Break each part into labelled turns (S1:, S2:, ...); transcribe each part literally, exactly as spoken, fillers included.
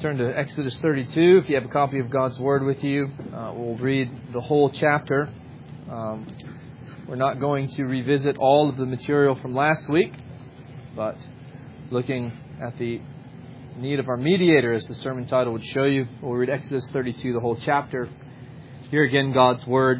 S1: Turn to Exodus thirty-two. If you have a copy of God's Word with you, uh, we'll read the whole chapter. Um, we're not going to revisit all of the material from last week, but looking at the need of our mediator, as the sermon title would show you, we'll read Exodus thirty-two, the whole chapter. Here again, God's Word.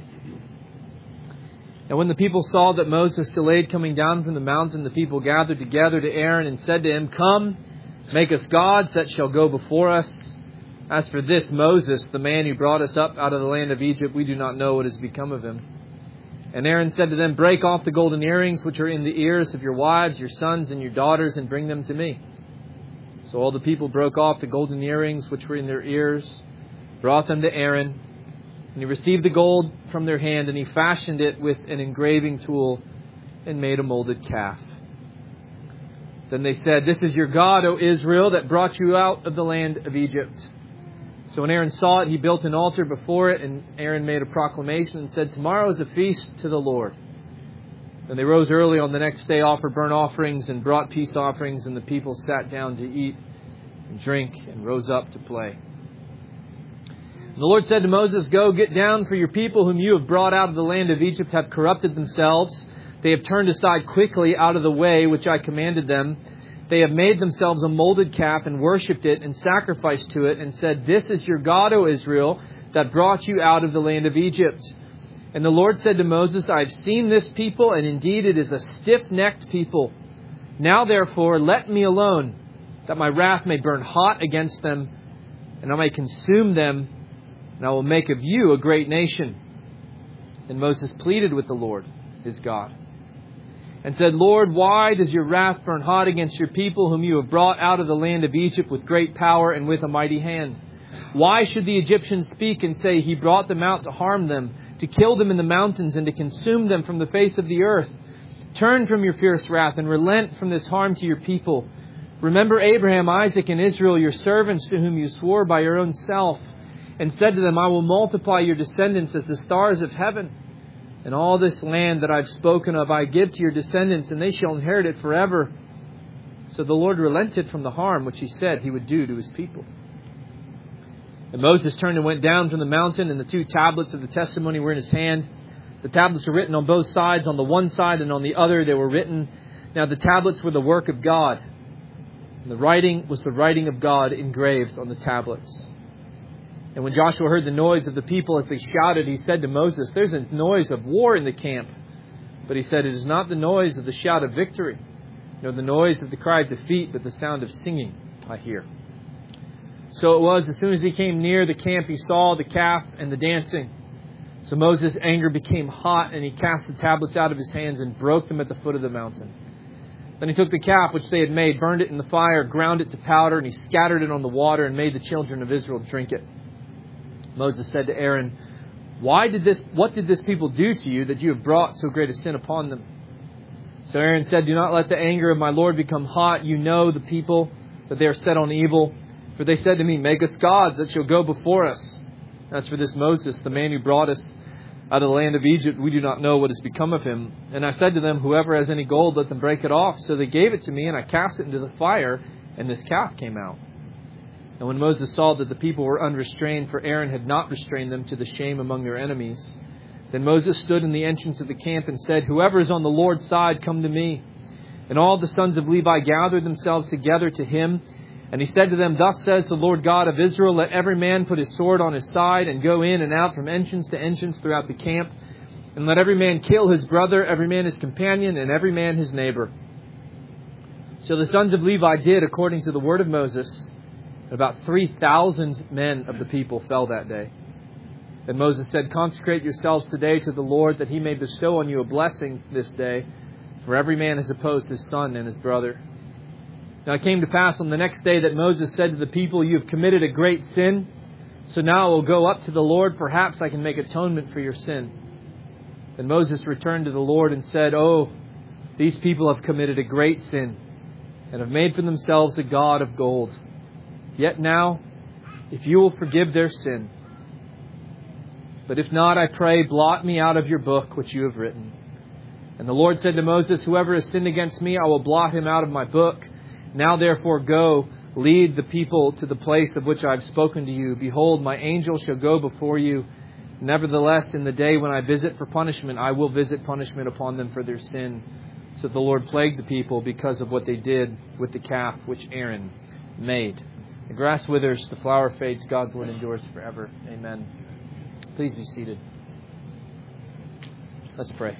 S1: And when the people saw that Moses delayed coming down from the mountain, the people gathered together to Aaron and said to him, "Come, make us gods that shall go before us. As for this Moses, the man who brought us up out of the land of Egypt, we do not know what has become of him." And Aaron said to them, "Break off the golden earrings which are in the ears of your wives, your sons, and your daughters, and bring them to me." So all the people broke off the golden earrings which were in their ears, brought them to Aaron, and he received the gold from their hand, and he fashioned it with an engraving tool and made a molded calf. Then they said, "This is your God, O Israel, that brought you out of the land of Egypt." So when Aaron saw it, he built an altar before it, and Aaron made a proclamation and said, "Tomorrow is a feast to the Lord." Then they rose early on the next day, offered burnt offerings and brought peace offerings, and the people sat down to eat and drink and rose up to play. And the Lord said to Moses, "Go, get down, for your people whom you have brought out of the land of Egypt have corrupted themselves. They have turned aside quickly out of the way which I commanded them. They have made themselves a molded calf and worshipped it and sacrificed to it and said, 'This is your God, O Israel, that brought you out of the land of Egypt.' And the Lord said to Moses, 'I have seen this people, and indeed it is a stiff-necked people. Now therefore let me alone, that my wrath may burn hot against them, and I may consume them, and I will make of you a great nation.' And Moses pleaded with the Lord, his God, and said, 'Lord, why does your wrath burn hot against your people whom you have brought out of the land of Egypt with great power and with a mighty hand? Why should the Egyptians speak and say, he brought them out to harm them, to kill them in the mountains and to consume them from the face of the earth? Turn from your fierce wrath and relent from this harm to your people. Remember Abraham, Isaac, and Israel, your servants, to whom you swore by your own self, and said to them, I will multiply your descendants as the stars of heaven. And all this land that I've spoken of I give to your descendants, and they shall inherit it forever.' So the Lord relented from the harm which he said he would do to his people. And Moses turned and went down from the mountain, and the two tablets of the testimony were in his hand. The tablets were written on both sides, on the one side and on the other they were written. Now the tablets were the work of God, and the writing was the writing of God engraved on the tablets. And when Joshua heard the noise of the people as they shouted, he said to Moses, 'There's a noise of war in the camp.' But he said, 'It is not the noise of the shout of victory, nor the noise of the cry of defeat, but the sound of singing I hear.' So it was, as soon as he came near the camp, he saw the calf and the dancing. So Moses' anger became hot, and he cast the tablets out of his hands and broke them at the foot of the mountain. Then he took the calf which they had made, burned it in the fire, ground it to powder, and he scattered it on the water and made the children of Israel drink it. Moses said to Aaron, "Why did this? What did this people do to you that you have brought so great a sin upon them?" So Aaron said, "Do not let the anger of my Lord become hot. You know the people, that they are set on evil. For they said to me, 'Make us gods that shall go before us.' As for this Moses, the man who brought us out of the land of Egypt, we do not know what has become of him. And I said to them, 'Whoever has any gold, let them break it off.' So they gave it to me, and I cast it into the fire, and this calf came out. And when Moses saw that the people were unrestrained, for Aaron had not restrained them to the shame among their enemies, then Moses stood in the entrance of the camp and said, 'Whoever is on the Lord's side, come to me.' And all the sons of Levi gathered themselves together to him. And he said to them, 'Thus says the Lord God of Israel, let every man put his sword on his side and go in and out from entrance to entrance throughout the camp. And let every man kill his brother, every man his companion, and every man his neighbor.' So the sons of Levi did according to the word of Moses. About three thousand men of the people fell that day. Then Moses said, 'Consecrate yourselves today to the Lord, that he may bestow on you a blessing this day. For every man has opposed his son and his brother.' Now it came to pass on the next day that Moses said to the people, 'You have committed a great sin. So now I will go up to the Lord. Perhaps I can make atonement for your sin.' Then Moses returned to the Lord and said, 'Oh, these people have committed a great sin, and have made for themselves a god of gold. Yet now, if you will forgive their sin, but if not, I pray, blot me out of your book which you have written.' And the Lord said to Moses, 'Whoever has sinned against me, I will blot him out of my book. Now therefore go, Lead the people to the place of which I have spoken to you. Behold, my angel shall go before you. Nevertheless, in the day when I visit for punishment, I will visit punishment upon them for their sin. So the Lord plagued the people because of what they did with the calf which Aaron made. The grass withers, the flower fades, God's word endures forever. Amen. Please be seated. Let's pray.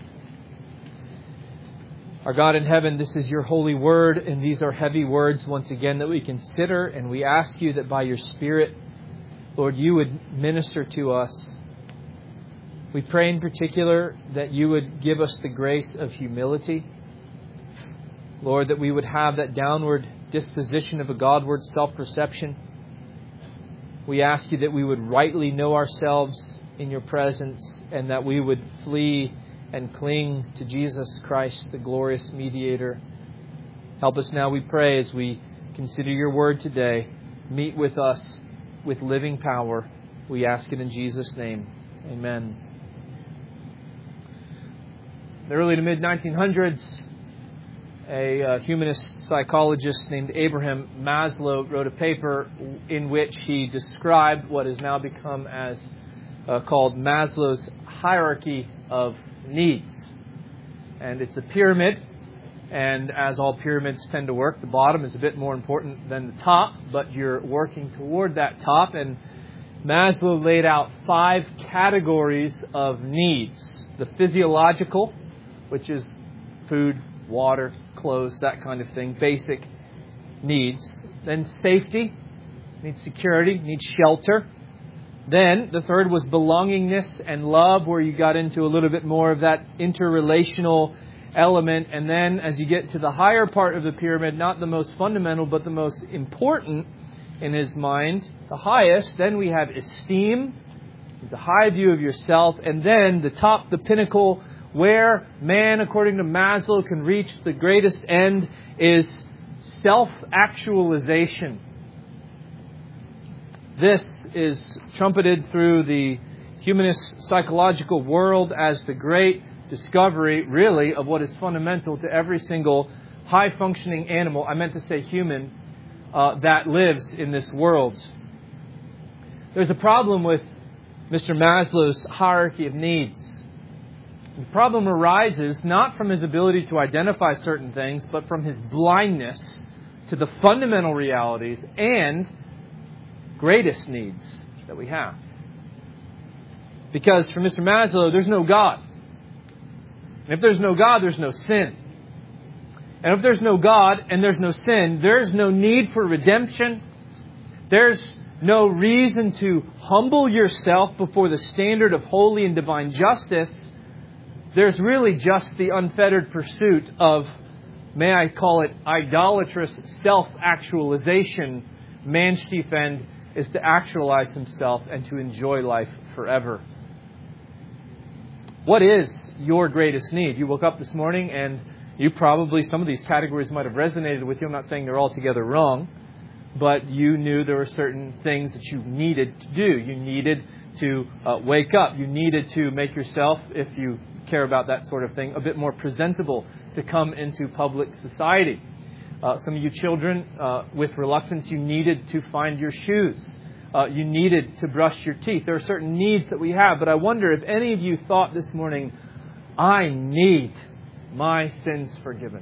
S1: Our God in heaven, this is your holy word, and these are heavy words once again that we consider, and we ask you that by your Spirit, Lord, you would minister to us. We pray in particular that you would give us the grace of humility. Lord, that we would have that downward disposition of a Godward self-perception. We ask you that we would rightly know ourselves in your presence and that we would flee and cling to Jesus Christ, the glorious mediator. Help us now, we pray, as we consider your word today. Meet with us with living power. We ask it in Jesus' name. Amen. In the early to mid nineteen hundreds, a uh, humanist psychologist named Abraham Maslow wrote a paper in which he described what has now become as uh, called Maslow's hierarchy of needs. And it's a pyramid, and as all pyramids tend to work, the bottom is a bit more important than the top, but you're working toward that top. And Maslow laid out five categories of needs. The physiological, which is food, water, clothes, that kind of thing, basic needs. Then safety, needs security, needs shelter. Then the third was belongingness and love, where you got into a little bit more of that interrelational element. And then as you get to the higher part of the pyramid, not the most fundamental, but the most important in his mind, the highest, then we have esteem. It's a high view of yourself. And then the top, the pinnacle, where man, according to Maslow, can reach the greatest end, is self-actualization. This is trumpeted through the humanist psychological world as the great discovery, really, of what is fundamental to every single high-functioning animal, I meant to say human, uh, that lives in this world. There's a problem with Mister Maslow's hierarchy of needs. The problem arises not from his ability to identify certain things, but from his blindness to the fundamental realities and greatest needs that we have. Because for Mister Maslow, there's no God. And if there's no God, there's no sin. And if there's no God and there's no sin, there's no need for redemption. There's no reason to humble yourself before the standard of holy and divine justice. There's really just the unfettered pursuit of, may I call it, idolatrous self-actualization. Man's chief end is to actualize himself and to enjoy life forever. What is your greatest need? You woke up this morning and you probably, some of these categories might have resonated with you. I'm not saying they're altogether wrong, but you knew there were certain things that you needed to do. You needed to uh, wake up. You needed to make yourself, if you care about that sort of thing, a bit more presentable to come into public society. Uh, some of you children, uh, with reluctance, you needed to find your shoes. Uh, you needed to brush your teeth. There are certain needs that we have, but I wonder if any of you thought this morning, I need my sins forgiven.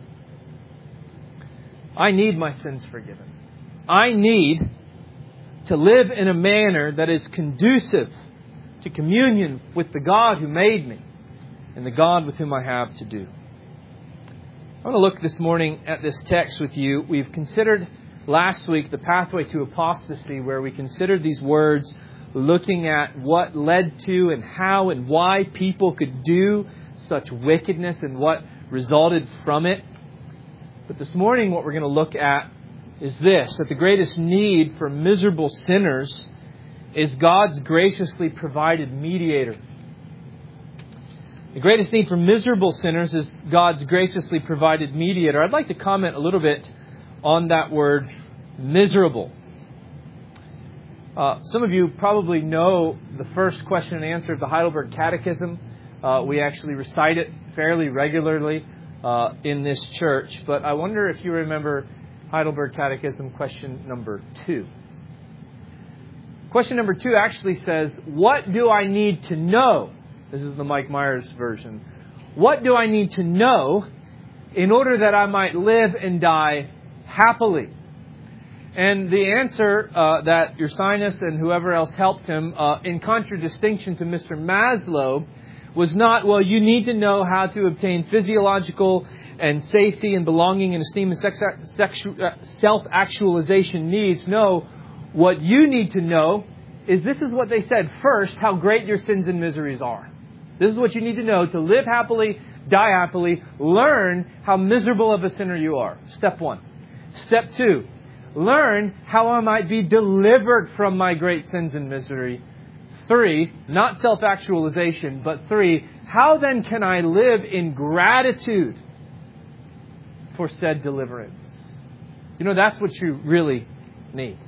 S1: I need my sins forgiven. I need to live in a manner that is conducive to communion with the God who made me and the God with whom I have to do. I want to look this morning at this text with you. We've considered last week the pathway to apostasy, where we considered these words, looking at what led to and how and why people could do such wickedness and what resulted from it. But this morning what we're going to look at is this, that the greatest need for miserable sinners is God's graciously provided mediator. The greatest need for miserable sinners is God's graciously provided mediator. I'd like to comment a little bit on that word, miserable. Uh, some of you probably know the first question and answer of the Heidelberg Catechism. Uh, we actually recite it fairly regularly uh, in this church. But I wonder if you remember Heidelberg Catechism, question number two. Question number two actually says, what do I need to know? This is the Mike Myers version. What do I need to know in order that I might live and die happily? And the answer uh, that Ursinus and whoever else helped him, uh, in contradistinction to Mister Maslow, was not, well, you need to know how to obtain physiological and safety and belonging and esteem and sex, sexu, uh, self-actualization needs. No, what you need to know is, this is what they said first, how great your sins and miseries are. This is what you need to know to live happily, die happily. Learn how miserable of a sinner you are. Step one. Step two. Learn how I might be delivered from my great sins and misery. Three, not self-actualization, but three, how then can I live in gratitude for said deliverance? You know, that's what you really need.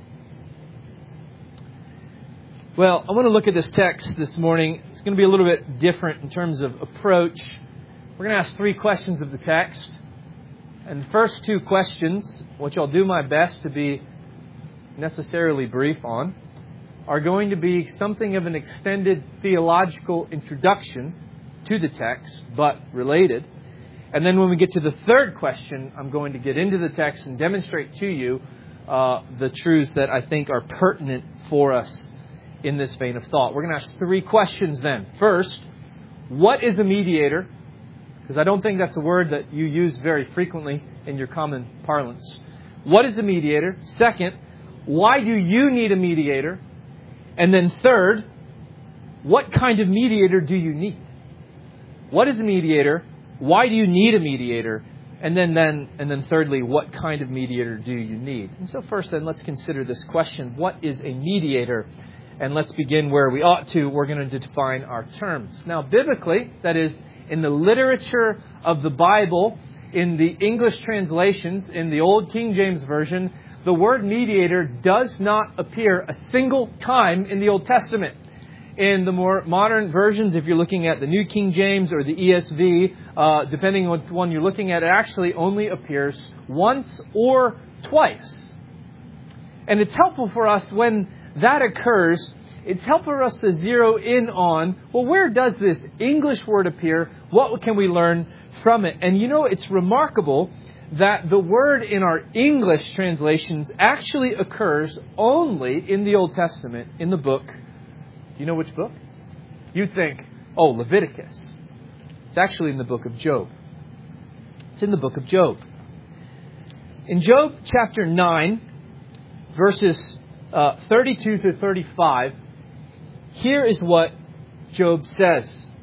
S1: Well, I want to look at this text this morning. It's going to be a little bit different in terms of approach. We're going to ask three questions of the text. And the first two questions, which I'll do my best to be necessarily brief on, are going to be something of an extended theological introduction to the text, but related. And then when we get to the third question, I'm going to get into the text and demonstrate to you uh, the truths that I think are pertinent for us in this vein of thought. We're going to ask three questions then. First, what is a mediator? Because I don't think that's a word that you use very frequently in your common parlance. What is a mediator? Second, why do you need a mediator? And then third, what kind of mediator do you need? What is a mediator? Why do you need a mediator? And then, then, and then thirdly, what kind of mediator do you need? And so first then, let's consider this question. What is a mediator? And let's begin where we ought to. We're going to define our terms. Now, biblically, that is, in the literature of the Bible, in the English translations, in the Old King James Version, the word mediator does not appear a single time in the Old Testament. In the more modern versions, if you're looking at the New King James or the E S V, uh, depending on which one you're looking at, it actually only appears once or twice. And it's helpful for us when that occurs. It's helpful for us to zero in on, well, where does this English word appear? What can we learn from it? And you know, it's remarkable that the word in our English translations actually occurs only in the Old Testament, in the book. Do you know which book? You think, oh, Leviticus. It's actually in the book of Job. It's in the book of Job. In Job chapter nine, verses uh, thirty-two through thirty-five, here is what Job says.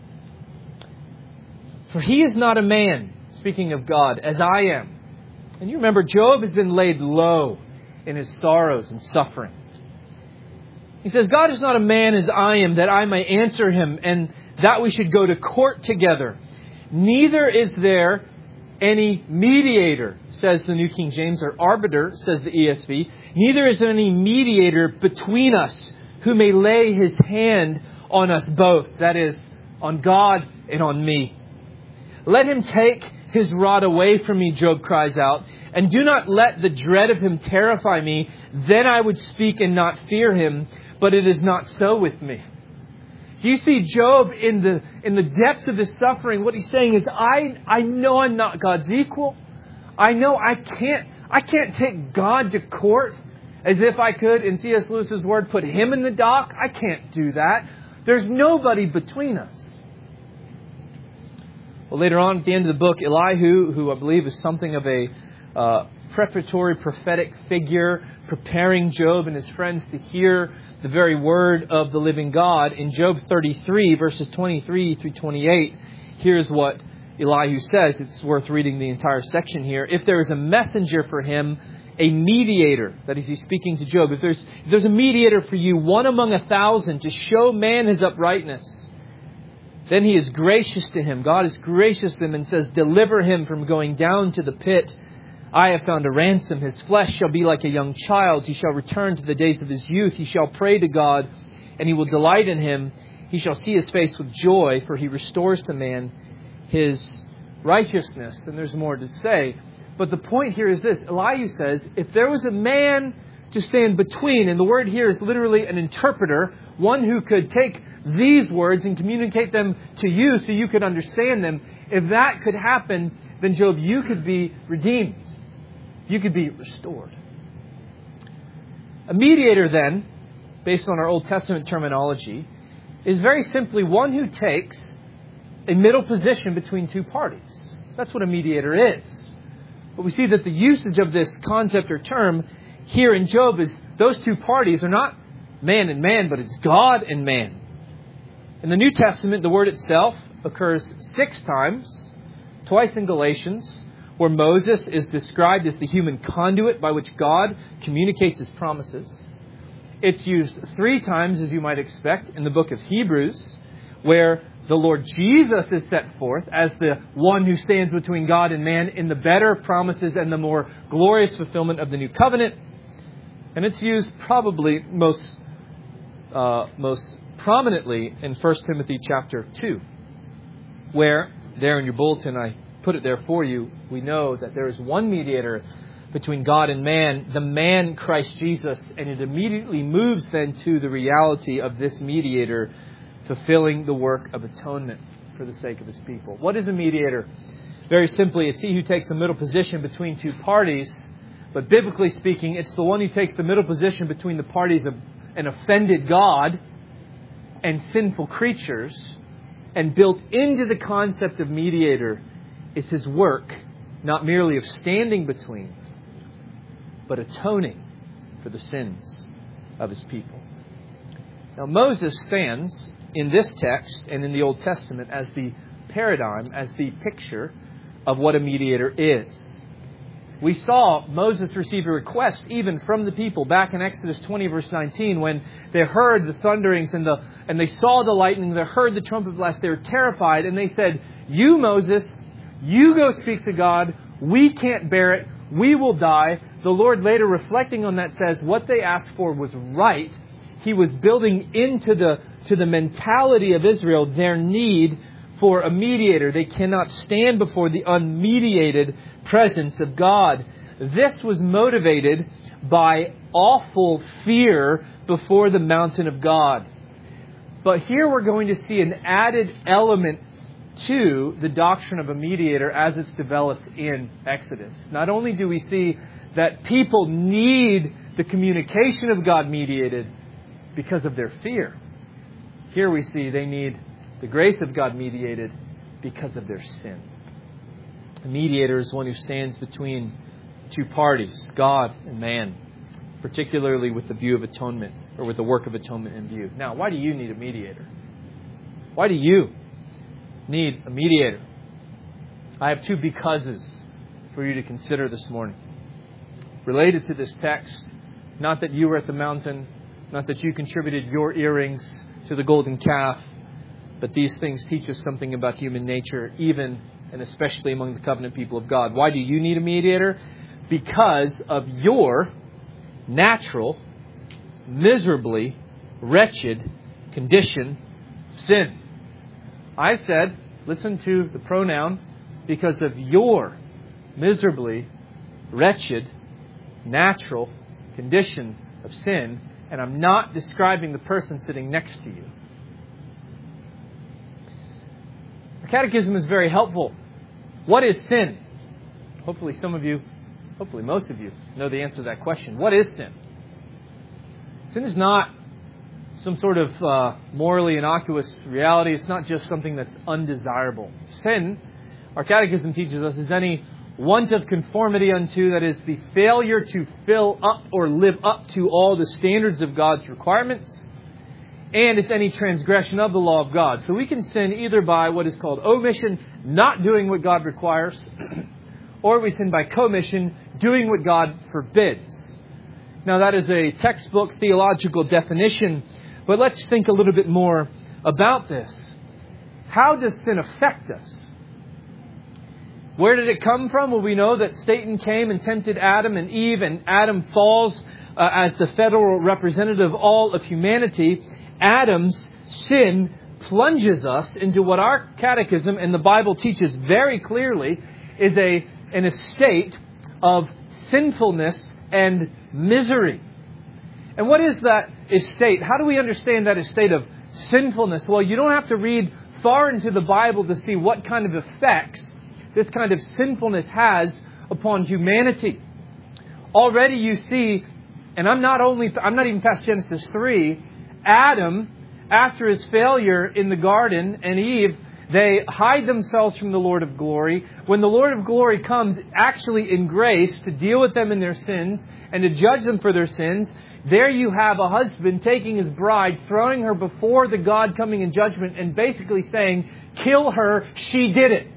S1: For he is not a man, speaking of God, as I am. And you remember, Job has been laid low in his sorrows and suffering. He says, God is not a man as I am, that I may answer him, and that we should go to court together. Neither is there any mediator, says the New King James, or arbiter, says the E S V. Neither is there any mediator between us who may lay his hand on us both, that is, on God and on me. Let him take his rod away from me, Job cries out, and do not let the dread of him terrify me. Then I would speak and not fear him, but it is not so with me. Do you see Job in the in the depths of his suffering? What he's saying is, I I know I'm not God's equal. I know I can't I can't take God to court as if I could, in C S Lewis's word, put him in the dock. I can't do that. There's nobody between us. Well, later on at the end of the book, Elihu, who I believe is something of a uh, preparatory prophetic figure, preparing Job and his friends to hear the very word of the living God, in Job thirty-three, verses twenty-three through twenty-eight, here's what Elihu says. It's worth reading the entire section here. If there is a messenger for him, a mediator, that is, he's speaking to Job. If there's, if there's a mediator for you, one among a thousand, to show man his uprightness, then he is gracious to him. God is gracious to him and says, deliver him from going down to the pit. I have found a ransom. His flesh shall be like a young child. He shall return to the days of his youth. He shall pray to God, and he will delight in him. He shall see his face with joy, for he restores to man his righteousness. And there's more to say. But the point here is this. Elihu says, if there was a man to stand between, and the word here is literally an interpreter, one who could take these words and communicate them to you so you could understand them, if that could happen, then Job, you could be redeemed. You could be restored. A mediator then, based on our Old Testament terminology, is very simply one who takes a middle position between two parties. That's what a mediator is. But we see that the usage of this concept or term here in Job is those two parties are not man and man, but it's God and man. In the New Testament, the word itself occurs six times, twice in Galatians, where Moses is described as the human conduit by which God communicates His promises. It's used three times, as you might expect, in the book of Hebrews, where the Lord Jesus is set forth as the one who stands between God and man in the better promises and the more glorious fulfillment of the new covenant. And it's used probably most uh, most prominently in First Timothy chapter two, where there in your bulletin I put it there for you. We know that there is one mediator between God and man, the man Christ Jesus, and it immediately moves then to the reality of this mediator fulfilling the work of atonement for the sake of His people. What is a mediator? Very simply, it's he who takes a middle position between two parties. But biblically speaking, it's the one who takes the middle position between the parties of an offended God and sinful creatures. And built into the concept of mediator is his work, not merely of standing between, but atoning for the sins of his people. Now, Moses stands in this text and in the Old Testament as the paradigm, as the picture of what a mediator is. We saw Moses receive a request even from the people back in Exodus twenty, verse nineteen, when they heard the thunderings and the and they saw the lightning, they heard the trumpet blast, they were terrified, and they said, "You, Moses, you go speak to God. We can't bear it. We will die." The Lord, later reflecting on that, says what they asked for was right. He was building into the to the mentality of Israel their need for a mediator. They cannot stand before the unmediated presence of God. This was motivated by awful fear before the mountain of God. But here we're going to see an added element to the doctrine of a mediator as it's developed in Exodus. Not only do we see that people need the communication of God mediated because of their fear, here we see they need the grace of God mediated because of their sin. A mediator is one who stands between two parties, God and man, particularly with the view of atonement, or with the work of atonement in view. Now, why do you need a mediator? Why do you need a mediator? I have two becauses for you to consider this morning. Related to this text, not that you were at the mountain, not that you contributed your earrings to the golden calf, but these things teach us something about human nature, even and especially among the covenant people of God. Why do you need a mediator? Because of your natural, miserably wretched condition of sin. I said, listen to the pronoun, because of your miserably wretched, natural condition of sin, and I'm not describing the person sitting next to you. The Catechism is very helpful. What is sin? Hopefully some of you, hopefully most of you, know the answer to that question. What is sin? Sin is not some sort of uh, morally innocuous reality. It's not just something that's undesirable. Sin, our Catechism teaches us, is any want of conformity unto, that is, the failure to fill up or live up to all the standards of God's requirements. And it's any transgression of the law of God. So we can sin either by what is called omission, not doing what God requires, or we sin by commission, doing what God forbids. Now that is a textbook theological definition, but let's think a little bit more about this. How does sin affect us? Where did it come from? Well, we know that Satan came and tempted Adam and Eve, and Adam falls uh, as the federal representative of all of humanity. Adam's sin plunges us into what our catechism and the Bible teaches very clearly is a an estate of sinfulness and misery. And what is that estate? How do we understand that estate of sinfulness? Well, you don't have to read far into the Bible to see what kind of effects this kind of sinfulness has upon humanity. Already you see, and I'm not only I'm not even past Genesis three, Adam, after his failure in the garden, and Eve, they hide themselves from the Lord of glory. When the Lord of glory comes, actually in grace, to deal with them in their sins and to judge them for their sins, there you have a husband taking his bride, throwing her before the God coming in judgment, and basically saying, kill her, she did it.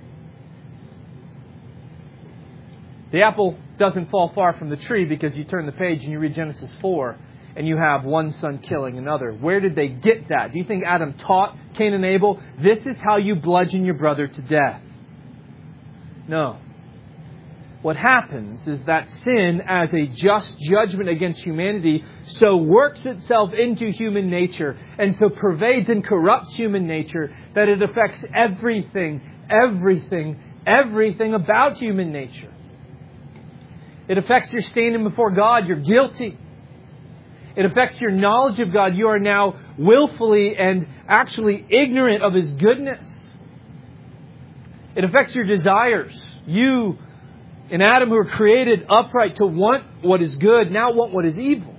S1: The apple doesn't fall far from the tree, because you turn the page and you read Genesis four, and you have one son killing another. Where did they get that? Do you think Adam taught Cain and Abel, this is how you bludgeon your brother to death? No. What happens is that sin, as a just judgment against humanity, so works itself into human nature and so pervades and corrupts human nature that it affects everything, everything, everything about human nature. It affects your standing before God. You're guilty. It affects your knowledge of God. You are now willfully and actually ignorant of His goodness. It affects your desires. You and Adam, who were created upright to want what is good, now want what is evil.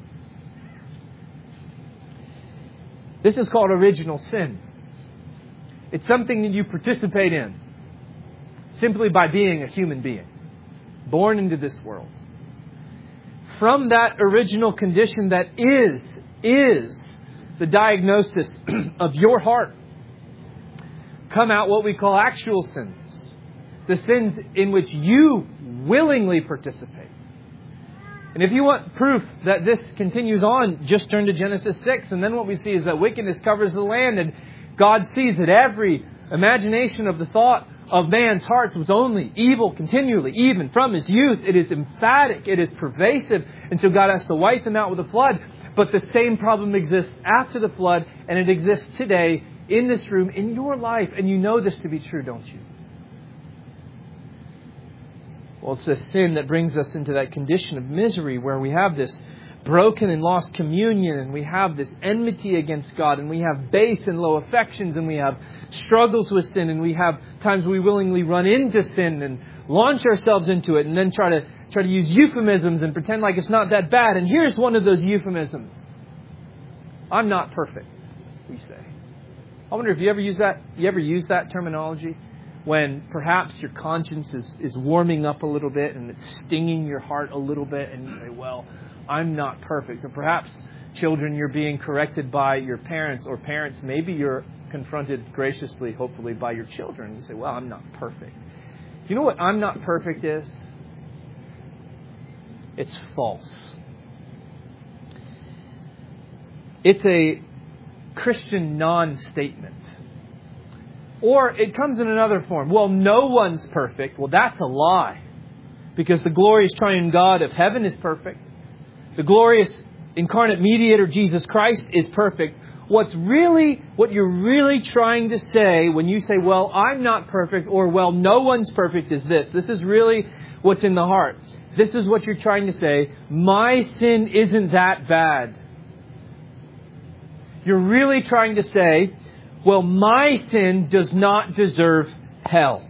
S1: This is called original sin. It's something that you participate in simply by being a human being, born into this world. From that original condition that is, is the diagnosis of your heart, come out what we call actual sins. The sins in which you willingly participate. And if you want proof that this continues on, just turn to Genesis six. And then what we see is that wickedness covers the land. And God sees that every imagination of the thought of man's hearts was only evil continually, even from his youth. It is emphatic. It is pervasive. And so God has to wipe them out with a flood. But the same problem exists after the flood. And it exists today in this room, in your life. And you know this to be true, don't you? Well, it's a sin that brings us into that condition of misery where we have this broken and lost communion, and we have this enmity against God, and we have base and low affections, and we have struggles with sin, and we have times we willingly run into sin and launch ourselves into it, and then try to try to use euphemisms and pretend like it's not that bad. And here's one of those euphemisms. I'm not perfect, we say. I wonder if you ever use that. You ever use that terminology? When perhaps your conscience is, is warming up a little bit and it's stinging your heart a little bit, and you say, well, I'm not perfect. Or perhaps, children, you're being corrected by your parents, or parents, maybe you're confronted graciously, hopefully, by your children. You say, well, I'm not perfect. You know what I'm not perfect is? It's false. It's a Christian non-statement. Or it comes in another form. Well, no one's perfect. Well, that's a lie. Because the glorious triune God of heaven is perfect. The glorious incarnate mediator, Jesus Christ, is perfect. What's really, what you're really trying to say when you say, well, I'm not perfect, or, well, no one's perfect, is this. This is really what's in the heart. This is what you're trying to say. My sin isn't that bad. You're really trying to say, well, my sin does not deserve hell.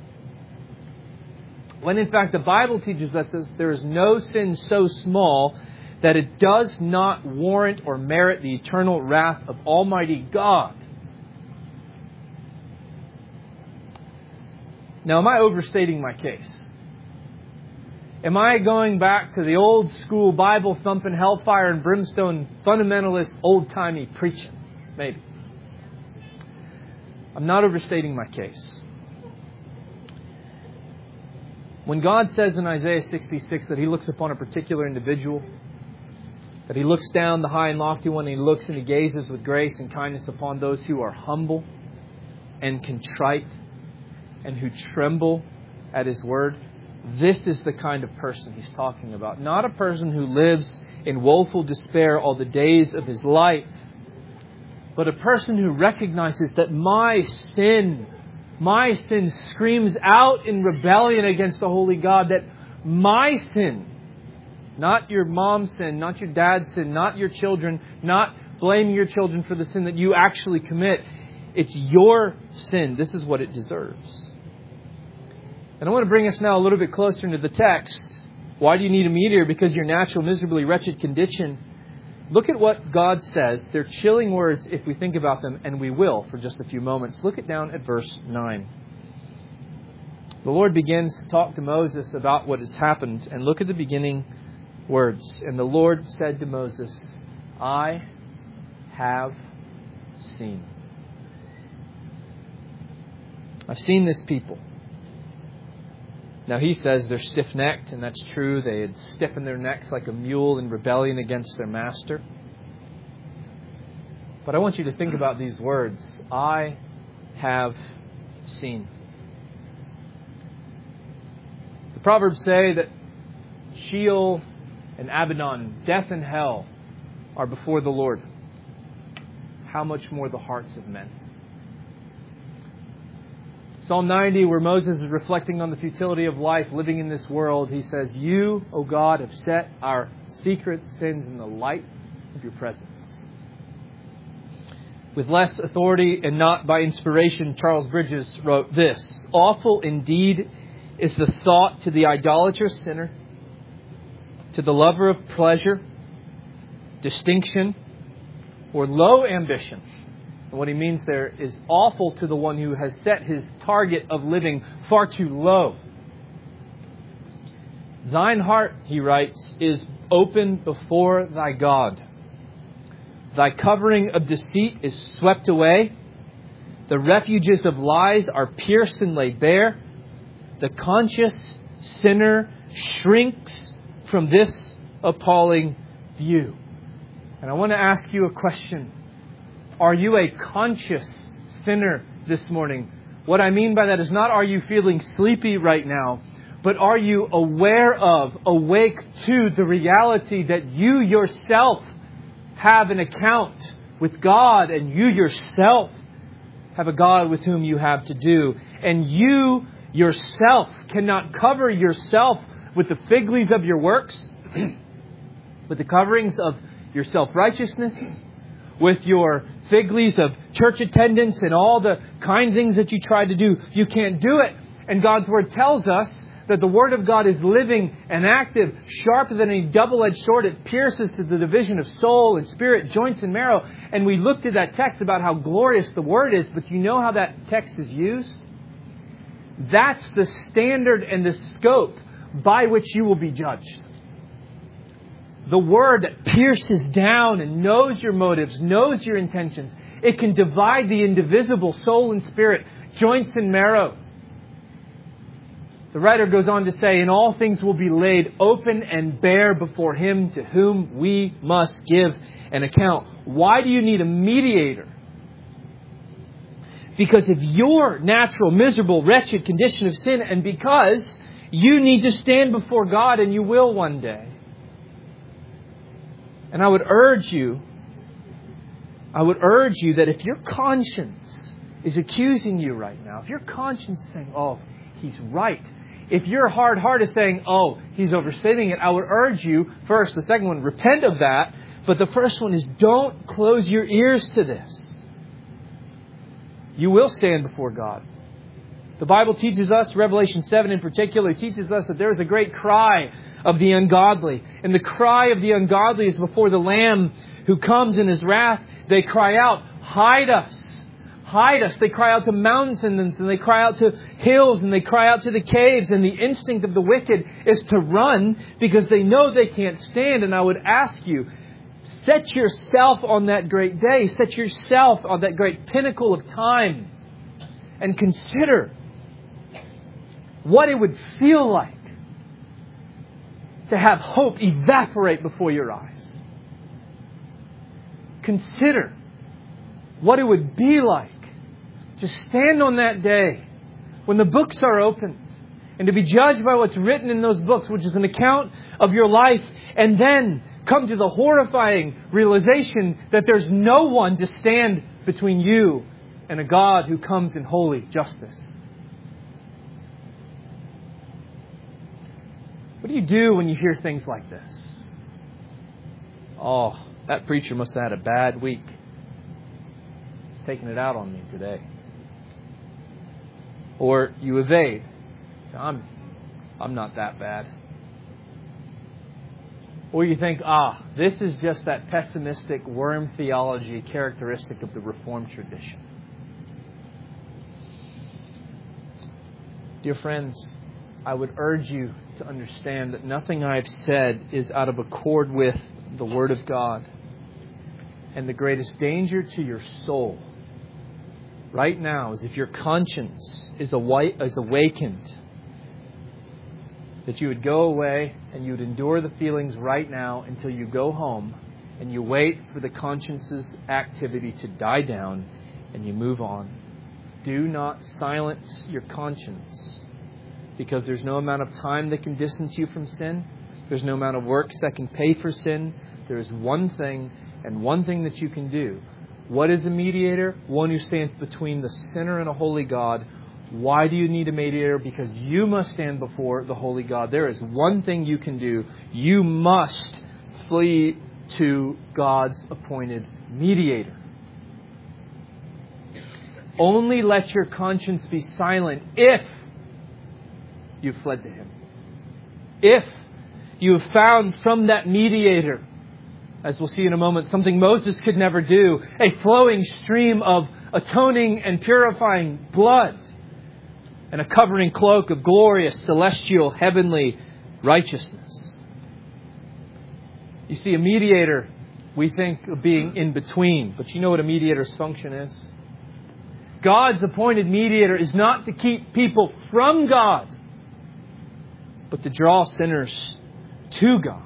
S1: When in fact the Bible teaches us that there is no sin so small that it does not warrant or merit the eternal wrath of Almighty God. Now, am I overstating my case? Am I going back to the old school Bible thumping, hellfire and brimstone fundamentalist old timey preaching? Maybe. I'm not overstating my case. When God says in Isaiah sixty-six that He looks upon a particular individual, that He looks down the high and lofty one, and He looks and He gazes with grace and kindness upon those who are humble and contrite and who tremble at His word, this is the kind of person He's talking about. Not a person who lives in woeful despair all the days of his life, but a person who recognizes that my sin, my sin screams out in rebellion against the holy God, that my sin. Not your mom's sin, not your dad's sin, not your children, not blaming your children for the sin that you actually commit. It's your sin. This is what it deserves. And I want to bring us now a little bit closer into the text. Why do you need a mediator? Because your natural, miserably wretched condition. Look at what God says. They're chilling words if we think about them, and we will for just a few moments. Look it down at verse nine. The Lord begins to talk to Moses about what has happened. And look at the beginning words. And the Lord said to Moses, I have seen. I've seen this people. Now he says they're stiff-necked, and that's true. They had stiffened their necks like a mule in rebellion against their master. But I want you to think about these words. I have seen. The Proverbs say that Sheol and Abaddon, death and hell, are before the Lord. How much more the hearts of men? Psalm ninety, where Moses is reflecting on the futility of life living in this world, he says, You, O God, have set our secret sins in the light of your presence. With less authority and not by inspiration, Charles Bridges wrote this: Awful indeed is the thought to the idolatrous sinner, to the lover of pleasure, distinction, or low ambition. And what he means there is awful to the one who has set his target of living far too low. Thine heart, he writes, is open before thy God. Thy covering of deceit is swept away. The refuges of lies are pierced and laid bare. The conscious sinner shrinks from this appalling view. And I want to ask you a question. Are you a conscious sinner this morning? What I mean by that is not are you feeling sleepy right now, but are you aware of, awake to the reality that you yourself have an account with God, and you yourself have a God with whom you have to do. And you yourself cannot cover yourself with the fig leaves of your works, with the coverings of your self-righteousness, with your fig leaves of church attendance and all the kind things that you try to do. You can't do it. And God's Word tells us that the Word of God is living and active, sharper than any double-edged sword. It pierces to the division of soul and spirit, joints and marrow. And we looked at that text about how glorious the Word is, but you know how that text is used? That's the standard and the scope by which you will be judged. The Word that pierces down and knows your motives, knows your intentions. It can divide the indivisible soul and spirit, joints and marrow. The writer goes on to say, and all things will be laid open and bare before Him to whom we must give an account. Why do you need a mediator? Because of your natural, miserable, wretched condition of sin, and because you need to stand before God, and you will one day. And I would urge you, I would urge you that if your conscience is accusing you right now, if your conscience is saying, oh, he's right, if your hard heart is saying, oh, he's overstating it, I would urge you, first, the second one, repent of that. But the first one is don't close your ears to this. You will stand before God. The Bible teaches us, Revelation seven in particular, teaches us that there is a great cry of the ungodly. And the cry of the ungodly is before the Lamb who comes in His wrath. They cry out, hide us. Hide us. They cry out to mountains and they cry out to hills and they cry out to the caves. And the instinct of the wicked is to run because they know they can't stand. And I would ask you, set yourself on that great day. Set yourself on that great pinnacle of time. And consider what it would feel like to have hope evaporate before your eyes. Consider what it would be like to stand on that day when the books are opened and to be judged by what's written in those books, which is an account of your life, and then come to the horrifying realization that there's no one to stand between you and a God who comes in holy justice. What do you do when you hear things like this? Oh, that preacher must have had a bad week. He's taking it out on me today. Or you evade. So I'm, I'm not that bad. Or you think, ah, this is just that pessimistic worm theology characteristic of the Reformed tradition. Dear friends, I would urge you to understand that nothing I've said is out of accord with the Word of God. And the greatest danger to your soul right now is if your conscience is awakened, that you would go away and you would endure the feelings right now until you go home and you wait for the conscience's activity to die down and you move on. Do not silence your conscience, because there's no amount of time that can distance you from sin. There's no amount of works that can pay for sin. There is one thing and one thing that you can do. What is a mediator? One who stands between the sinner and a holy God. Why do you need a mediator? Because you must stand before the holy God. There is one thing you can do. You must flee to God's appointed mediator. Only let your conscience be silent if you've fled to Him. If you have found from that mediator, as we'll see in a moment, something Moses could never do, a flowing stream of atoning and purifying blood, and a covering cloak of glorious, celestial, heavenly righteousness. You see, a mediator, we think of being in between. But you know what a mediator's function is? God's appointed mediator is not to keep people from God, but to draw sinners to God.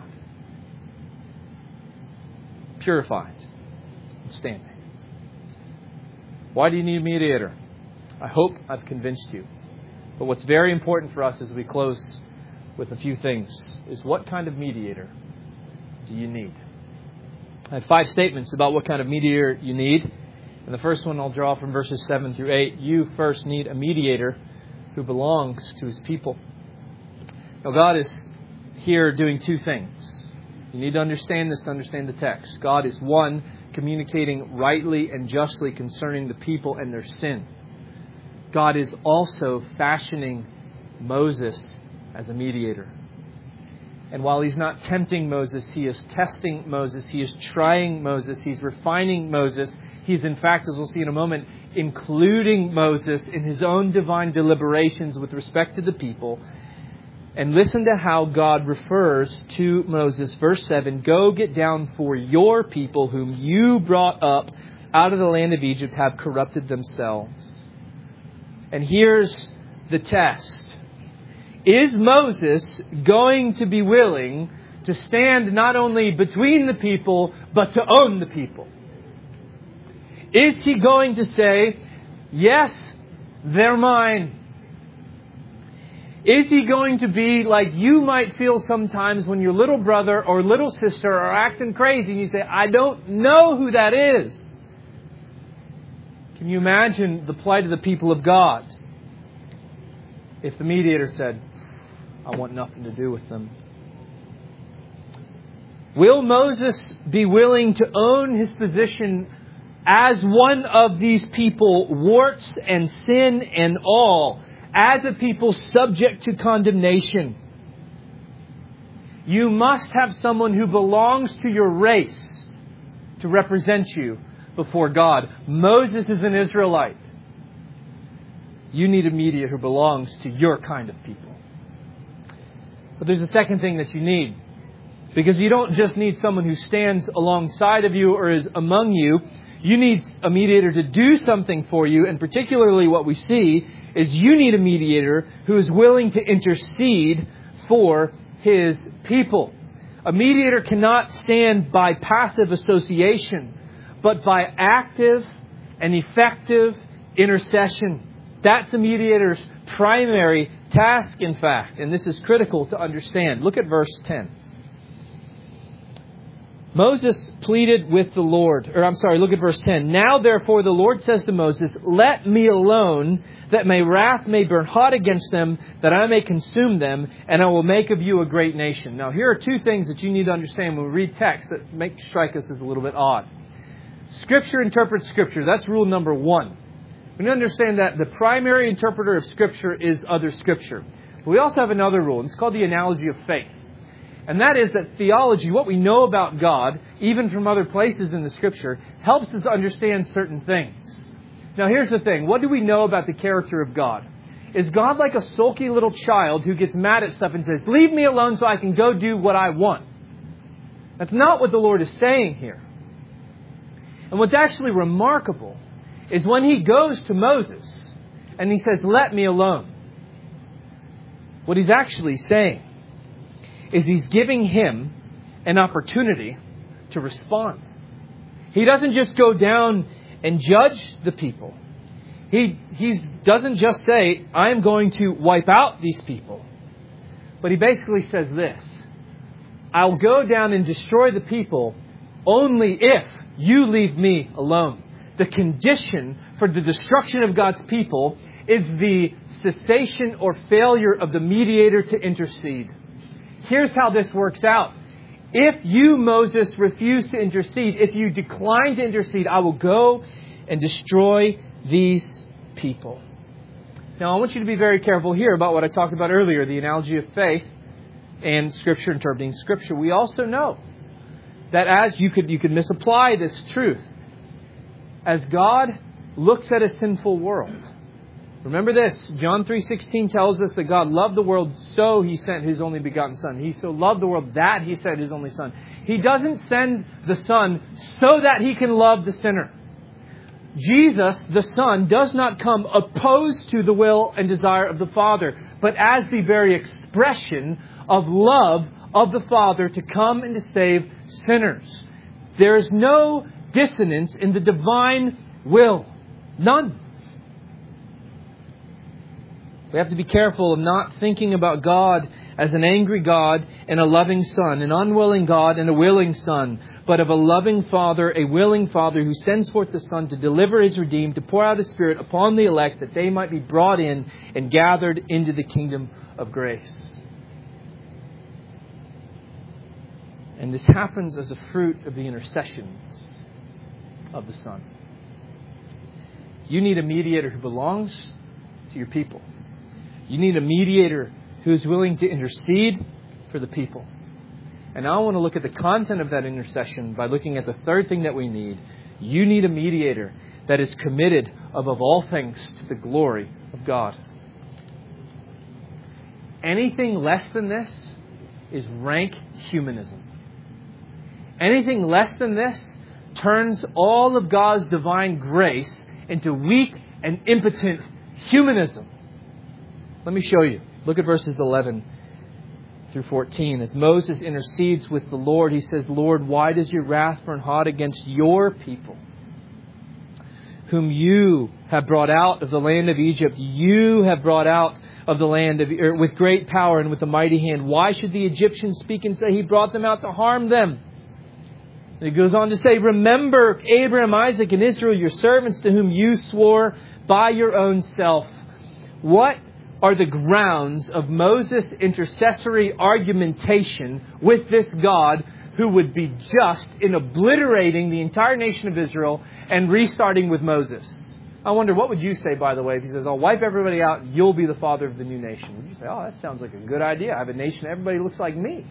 S1: Purified and standing. Why do you need a mediator? I hope I've convinced you. But what's very important for us as we close with a few things is, what kind of mediator do you need? I have five statements about what kind of mediator you need. And the first one I'll draw from verses seven through eight. You first need a mediator who belongs to His people. Now, God is here doing two things. You need to understand this to understand the text. God is, one, communicating rightly and justly concerning the people and their sin. God is also fashioning Moses as a mediator. And while He's not tempting Moses, He is testing Moses. He is trying Moses. He's refining Moses. He's, in fact, as we'll see in a moment, including Moses in His own divine deliberations with respect to the people. And listen to how God refers to Moses. Verse seven, "Go get down, for your people whom you brought up out of the land of Egypt have corrupted themselves." And here's the test. Is Moses going to be willing to stand not only between the people, but to own the people? Is he going to say, yes, they're mine? Is he going to be like you might feel sometimes when your little brother or little sister are acting crazy and you say, I don't know who that is? Can you imagine the plight of the people of God if the mediator said, I want nothing to do with them? Will Moses be willing to own his position as one of these people, warts and sin and all, as a people subject to condemnation? You must have someone who belongs to your race to represent you before God. Moses is an Israelite. You need a mediator who belongs to your kind of people. But there's a second thing that you need. Because you don't just need someone who stands alongside of you or is among you. You need a mediator to do something for you. And particularly what we see is you need a mediator who is willing to intercede for his people. A mediator cannot stand by passive association, but by active and effective intercession. That's a mediator's primary task, in fact. And this is critical to understand. Look at verse ten. Moses pleaded with the Lord. Or I'm sorry, look at verse ten. Now therefore the Lord says to Moses, let me alone, that my wrath may burn hot against them, that I may consume them, and I will make of you a great nation. Now here are two things that you need to understand when we read text that make strike us as a little bit odd. Scripture interprets Scripture. That's rule number one. We need to understand that the primary interpreter of Scripture is other Scripture. But we also have another rule, and it's called the analogy of faith. And that is that theology, what we know about God, even from other places in the Scripture, helps us understand certain things. Now here's the thing. What do we know about the character of God? Is God like a sulky little child who gets mad at stuff and says, leave me alone so I can go do what I want? That's not what the Lord is saying here. And what's actually remarkable is when He goes to Moses and He says, let me alone. What He's actually saying is He's giving him an opportunity to respond. He doesn't just go down and judge the people. He he doesn't just say, I'm going to wipe out these people. But He basically says this: I'll go down and destroy the people only if you leave me alone. The condition for the destruction of God's people is the cessation or failure of the mediator to intercede. Here's how this works out. If you, Moses, refuse to intercede, if you decline to intercede, I will go and destroy these people. Now, I want you to be very careful here about what I talked about earlier, the analogy of faith and Scripture interpreting Scripture. We also know that as you could, you could misapply this truth. As God looks at a sinful world, remember this, John three sixteen tells us that God loved the world, so He sent His only begotten Son. He so loved the world that He sent His only Son. He doesn't send the Son so that He can love the sinner. Jesus, the Son, does not come opposed to the will and desire of the Father, but as the very expression of love of the Father to come and to save sinners. There is no dissonance in the divine will. None. We have to be careful of not thinking about God as an angry God and a loving Son, an unwilling God and a willing Son, but of a loving Father, a willing Father who sends forth the Son to deliver His redeemed, to pour out His Spirit upon the elect that they might be brought in and gathered into the kingdom of grace. And this happens as a fruit of the intercessions of the Son. You need a mediator who belongs to your people. You need a mediator who is willing to intercede for the people. And now I want to look at the content of that intercession by looking at the third thing that we need. You need a mediator that is committed above all things to the glory of God. Anything less than this is rank humanism. Anything less than this turns all of God's divine grace into weak and impotent humanism. Let me show you. Look at verses eleven through fourteen. As Moses intercedes with the Lord, he says, Lord, why does your wrath burn hot against your people, whom you have brought out of the land of Egypt? You have brought out of the land of, er, with great power and with a mighty hand. Why should the Egyptians speak and say He brought them out to harm them? And it goes on to say, remember Abraham, Isaac, and Israel, your servants, to whom you swore by your own self. What are the grounds of Moses' intercessory argumentation with this God who would be just in obliterating the entire nation of Israel and restarting with Moses? I wonder, what would you say, by the way, if He says, I'll wipe everybody out, you'll be the father of the new nation? Would you say, oh, that sounds like a good idea. I have a nation, everybody looks like me.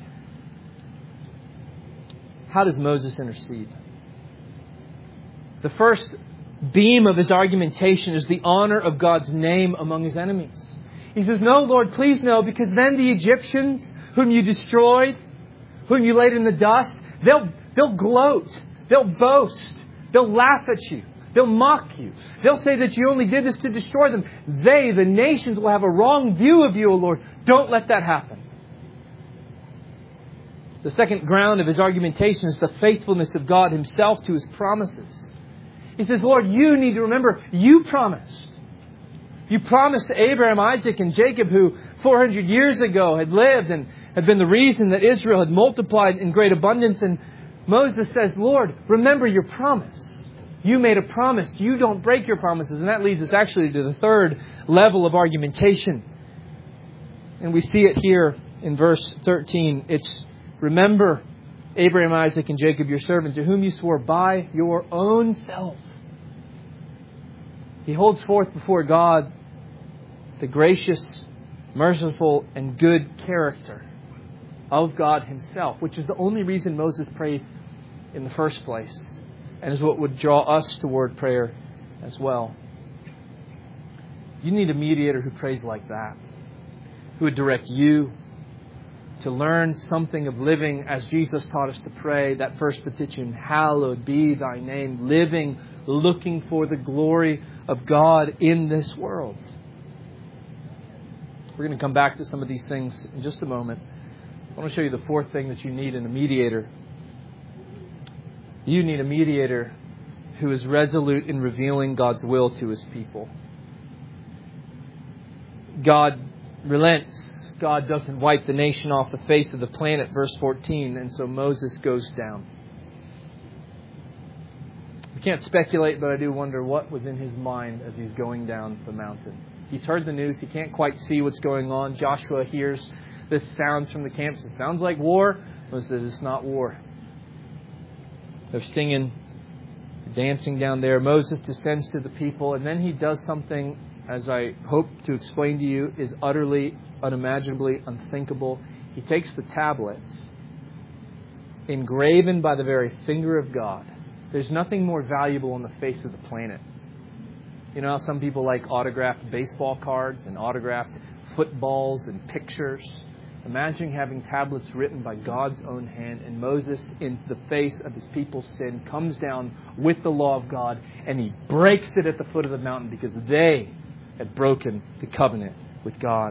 S1: How does Moses intercede? The first beam of his argumentation is the honor of God's name among His enemies. He says, no, Lord, please no, because then the Egyptians whom you destroyed, whom you laid in the dust, they'll, they'll gloat, they'll boast, they'll laugh at you, they'll mock you. They'll say that you only did this to destroy them. They, the nations, will have a wrong view of you, O Lord. Don't let that happen. The second ground of his argumentation is the faithfulness of God Himself to His promises. He says, Lord, you need to remember, you promised. You promised to Abraham, Isaac, and Jacob, who four hundred years ago had lived and had been the reason that Israel had multiplied in great abundance. And Moses says, Lord, remember your promise. You made a promise. You don't break your promises. And that leads us actually to the third level of argumentation. And we see it here in verse thirteen. It's, remember Abraham, Isaac, and Jacob, your servant, to whom you swore by your own self. He holds forth before God the gracious, merciful, and good character of God Himself, which is the only reason Moses prays in the first place, and is what would draw us toward prayer as well. You need a mediator who prays like that, who would direct you to learn something of living as Jesus taught us to pray. That first petition, hallowed be thy name, living, looking for the glory of God in this world. We're going to come back to some of these things in just a moment. I want to show you the fourth thing that you need in a mediator. You need a mediator who is resolute in revealing God's will to His people. God relents. God doesn't wipe the nation off the face of the planet, verse fourteen, and so Moses goes down. We can't speculate, but I do wonder what was in his mind as he's going down the mountain. He's heard the news. He can't quite see what's going on. Joshua hears this sounds from the camp. It sounds like war. Moses says it's not war. They're singing, dancing down there. Moses descends to the people, and then he does something, as I hope to explain to you, is utterly, unimaginably unthinkable. He takes the tablets, engraven by the very finger of God. There's nothing more valuable on the face of the planet. You know how some people like autographed baseball cards and autographed footballs and pictures? Imagine having tablets written by God's own hand, and Moses, in the face of his people's sin, comes down with the law of God, and he breaks it at the foot of the mountain because they had broken the covenant with God.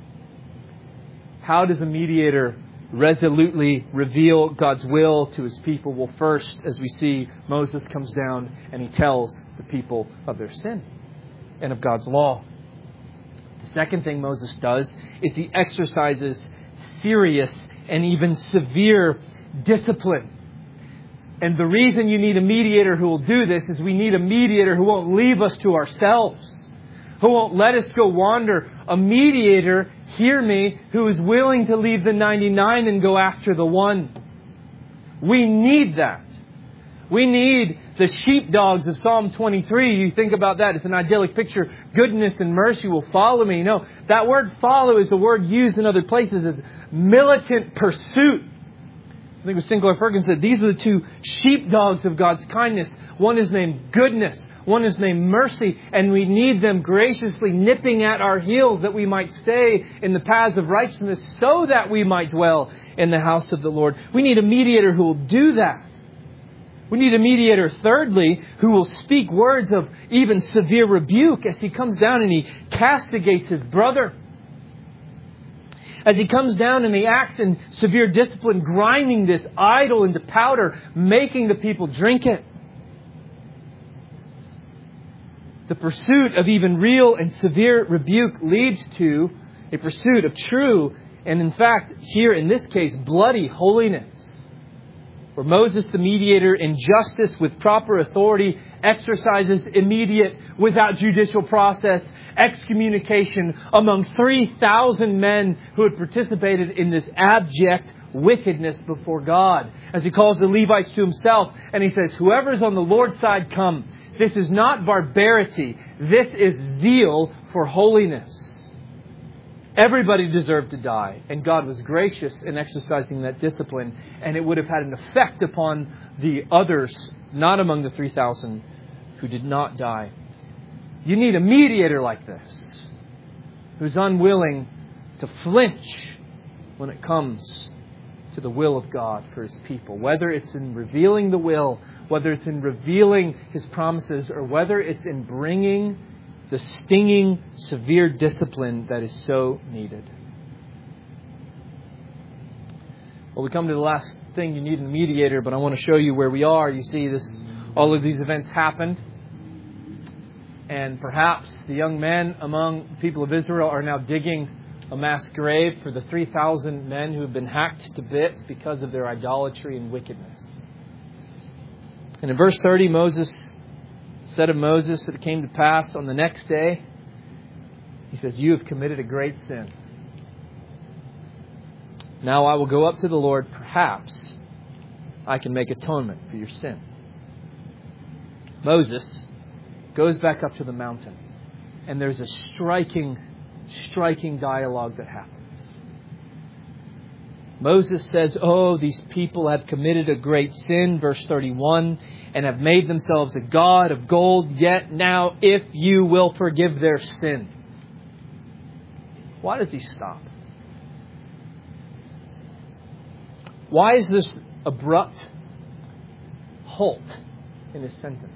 S1: How does a mediator resolutely reveal God's will to His people? Well, first, as we see, Moses comes down and he tells the people of their sin and of God's law. The second thing Moses does is he exercises serious and even severe discipline. And the reason you need a mediator who will do this is we need a mediator who won't leave us to ourselves, who won't let us go wander. A mediator, hear me, who is willing to leave the ninety-nine and go after the one. We need that. We need the sheepdogs of Psalm twenty-three. You think about that. It's an idyllic picture. Goodness and mercy will follow me. No, that word follow is a word used in other places as militant pursuit. I think it was Sinclair Ferguson said these are the two sheepdogs of God's kindness. One is named goodness. One is named mercy. And we need them graciously nipping at our heels that we might stay in the paths of righteousness so that we might dwell in the house of the Lord. We need a mediator who will do that. We need a mediator, thirdly, who will speak words of even severe rebuke as he comes down and he castigates his brother. As he comes down and he acts in severe discipline, grinding this idol into powder, making the people drink it. The pursuit of even real and severe rebuke leads to a pursuit of true and, in fact, here in this case, bloody holiness. Where Moses, the mediator, in justice with proper authority, exercises immediate, without judicial process, excommunication among three thousand men who had participated in this abject wickedness before God. As he calls the Levites to himself, and he says, whoever's on the Lord's side, come. This is not barbarity. This is zeal for holiness. Everybody deserved to die, and God was gracious in exercising that discipline, and it would have had an effect upon the others, not among the three thousand who did not die. You need a mediator like this, who's unwilling to flinch when it comes to the will of God for His people. Whether it's in revealing the will, whether it's in revealing His promises, or whether it's in bringing the stinging, severe discipline that is so needed. Well, we come to the last thing you need in a mediator, but I want to show you where we are. You see, this, all of these events happened. And perhaps the young men among the people of Israel are now digging a mass grave for the three thousand men who have been hacked to bits because of their idolatry and wickedness. And in verse thirty, Moses said of Moses that it came to pass on the next day, he says, "You have committed a great sin. Now I will go up to the Lord. Perhaps I can make atonement for your sin." Moses goes back up to the mountain. And there's a striking, striking dialogue that happens. Moses says, "Oh, these people have committed a great sin," verse thirty-one, "and have made themselves a god of gold. Yet now, if you will forgive their sins." Why does he stop? Why is this abrupt halt in his sentence?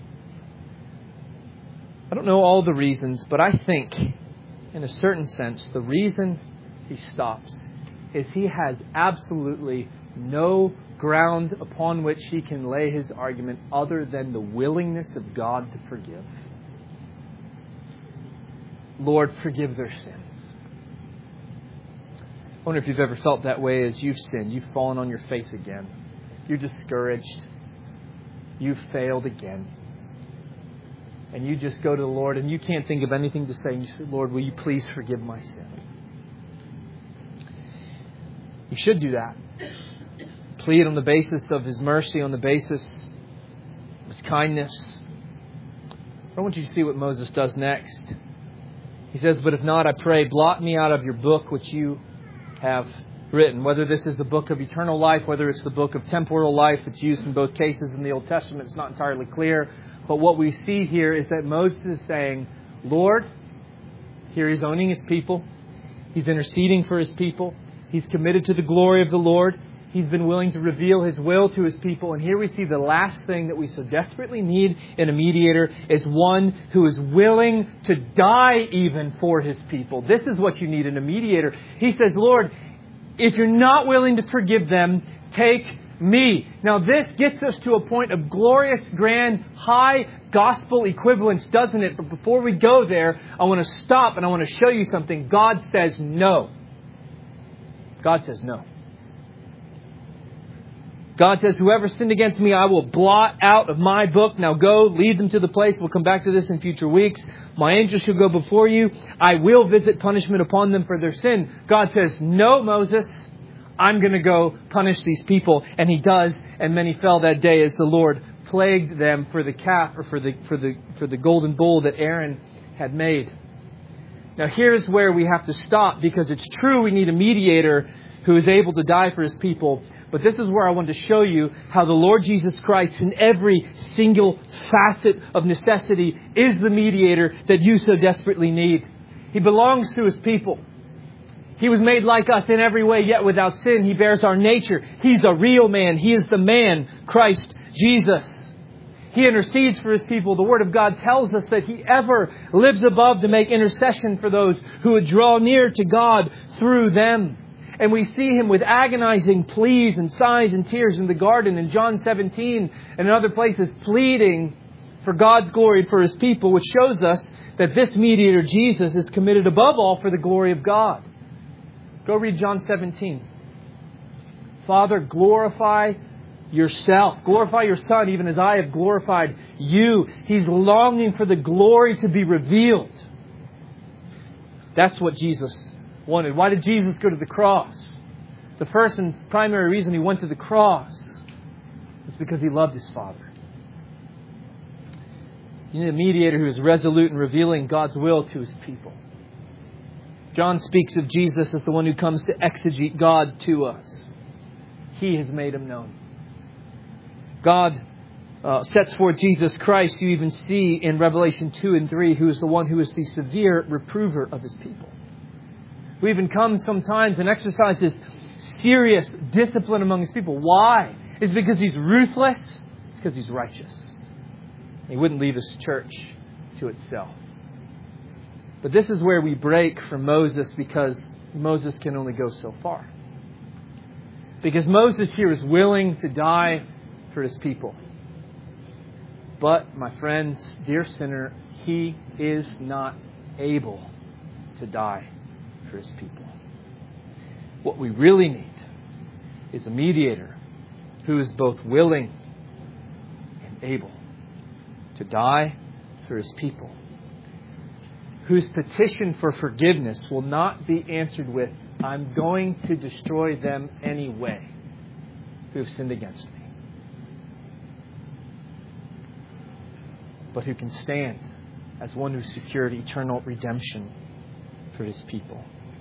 S1: I don't know all the reasons, but I think, in a certain sense, the reason he stops is he has absolutely no ground upon which he can lay his argument other than the willingness of God to forgive. Lord, forgive their sins. I wonder if you've ever felt that way as you've sinned. You've fallen on your face again. You're discouraged. You've failed again. And you just go to the Lord and you can't think of anything to say. And you say, "Lord, will you please forgive my sin?" You should do that. Plead on the basis of His mercy, on the basis of His kindness. I want you to see what Moses does next. He says, "But if not, I pray, blot me out of your book which you have written." Whether this is the book of eternal life, whether it's the book of temporal life, it's used in both cases in the Old Testament. It's not entirely clear. But what we see here is that Moses is saying, "Lord," here he's owning his people. He's interceding for his people. He's committed to the glory of the Lord. He's been willing to reveal His will to His people. And here we see the last thing that we so desperately need in a mediator is one who is willing to die even for His people. This is what you need in a mediator. He says, "Lord, if you're not willing to forgive them, take me." Now this gets us to a point of glorious, grand, high gospel equivalence, doesn't it? But before we go there, I want to stop and I want to show you something. God says no. God says no. God says, "Whoever sinned against me, I will blot out of my book. Now go, lead them to the place." We'll come back to this in future weeks. "My angels shall go before you. I will visit punishment upon them for their sin." God says, "No, Moses, I'm going to go punish these people." And He does. And many fell that day as the Lord plagued them for the calf or for the, for the, for the golden bull that Aaron had made. Now here's where we have to stop, because it's true we need a mediator who is able to die for His people. But this is where I want to show you how the Lord Jesus Christ, in every single facet of necessity, is the mediator that you so desperately need. He belongs to His people. He was made like us in every way, yet without sin. He bears our nature. He's a real man. He is the man, Christ Jesus. He intercedes for His people. The Word of God tells us that He ever lives above to make intercession for those who would draw near to God through them. And we see Him with agonizing pleas and sighs and tears in the garden in John seventeen and in other places, pleading for God's glory for His people, which shows us that this mediator, Jesus, is committed above all for the glory of God. Go read John seventeen. "Father, glorify yourself. Glorify your Son, even as I have glorified you." He's longing for the glory to be revealed. That's what Jesus wanted. Why did Jesus go to the cross? The first and primary reason He went to the cross is because He loved His Father. You need a mediator who is resolute in revealing God's will to His people. John speaks of Jesus as the one who comes to exegete God to us. He has made Him known. God uh, sets forth Jesus Christ, you even see in Revelation two and three, who is the one who is the severe reprover of His people. We even come sometimes and exercise this serious discipline among His people. Why? It's because He's ruthless. It's because He's righteous. He wouldn't leave His church to itself. But this is where we break from Moses, because Moses can only go so far. Because Moses here is willing to die for his people. But, my friends, dear sinner, he is not able to die for his people. What we really need is a mediator who is both willing and able to die for His people, whose petition for forgiveness will not be answered with, I'm going to destroy them anyway who have sinned against me, but who can stand as one who secured eternal redemption for His people.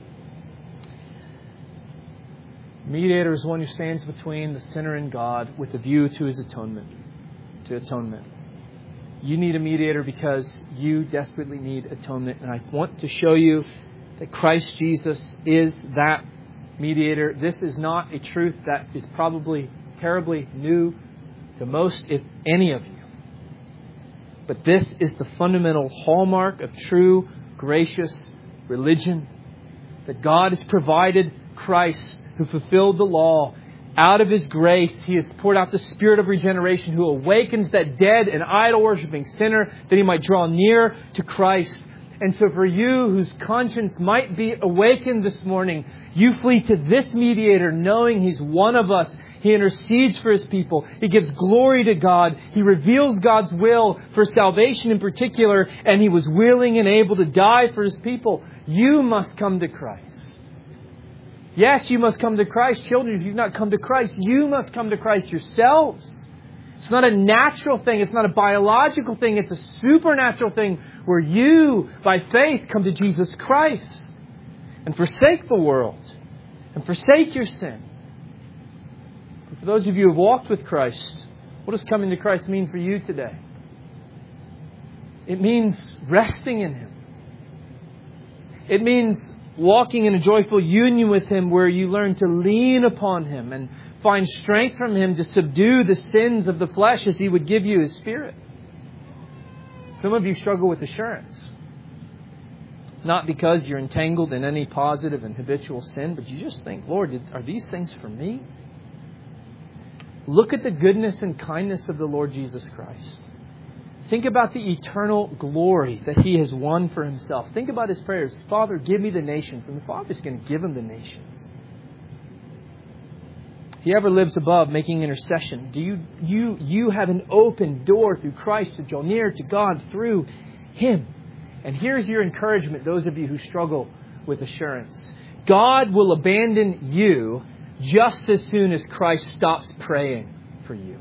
S1: Mediator is one who stands between the sinner and God with a view to His atonement, to atonement. You need a mediator because you desperately need atonement. And I want to show you that Christ Jesus is that mediator. This is not a truth that is probably terribly new to most, if any of you. But this is the fundamental hallmark of true, gracious religion. That God has provided Christ, who fulfilled the law. Out of His grace, He has poured out the Spirit of regeneration, who awakens that dead and idol-worshipping sinner, that he might draw near to Christ. And so for you, whose conscience might be awakened this morning, you flee to this mediator, knowing He's one of us. He intercedes for His people. He gives glory to God. He reveals God's will for salvation in particular, and He was willing and able to die for His people. You must come to Christ. Yes, you must come to Christ. Children, if you've not come to Christ, you must come to Christ yourselves. It's not a natural thing. It's not a biological thing. It's a supernatural thing where you, by faith, come to Jesus Christ and forsake the world and forsake your sin. For those of you who have walked with Christ, what does coming to Christ mean for you today? It means resting in Him. It means walking in a joyful union with Him, where you learn to lean upon Him and find strength from Him to subdue the sins of the flesh as He would give you His Spirit. Some of you struggle with assurance. Not because you're entangled in any positive and habitual sin, but you just think, Lord, are these things for me? Look at the goodness and kindness of the Lord Jesus Christ. Think about the eternal glory that He has won for Himself. Think about His prayers. Father, give me the nations. And the Father's going to give Him the nations. He ever lives above making intercession. Do you, you, you have an open door through Christ to draw near to God through Him. And here's your encouragement, those of you who struggle with assurance. God will abandon you just as soon as Christ stops praying for you.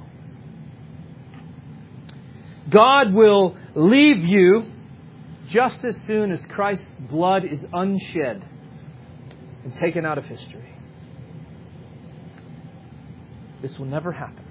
S1: God will leave you just as soon as Christ's blood is unshed and taken out of history. This will never happen.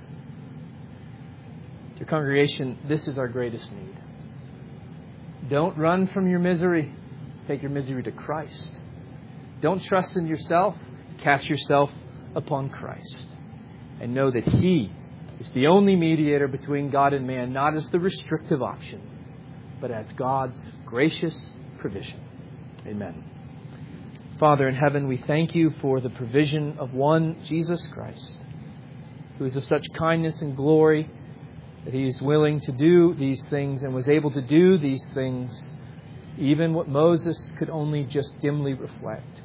S1: Dear congregation, this is our greatest need. Don't run from your misery. Take your misery to Christ. Don't trust in yourself. Cast yourself upon Christ. And know that He is the only mediator between God and man, not as the restrictive option, but as God's gracious provision. Amen. Father in heaven, we thank You for the provision of one Jesus Christ, who is of such kindness and glory that He is willing to do these things and was able to do these things, even what Moses could only just dimly reflect.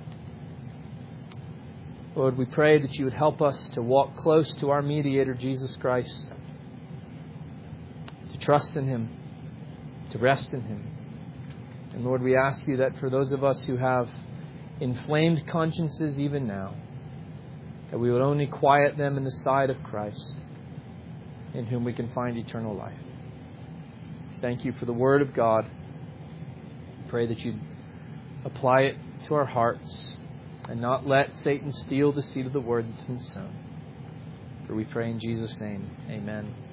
S1: Lord, we pray that You would help us to walk close to our mediator, Jesus Christ, to trust in Him, to rest in Him. And Lord, we ask You that for those of us who have inflamed consciences even now, that we would only quiet them in the side of Christ, in whom we can find eternal life. Thank You for the Word of God. We pray that You'd apply it to our hearts and not let Satan steal the seed of the Word that's been sown. For we pray in Jesus' name, amen.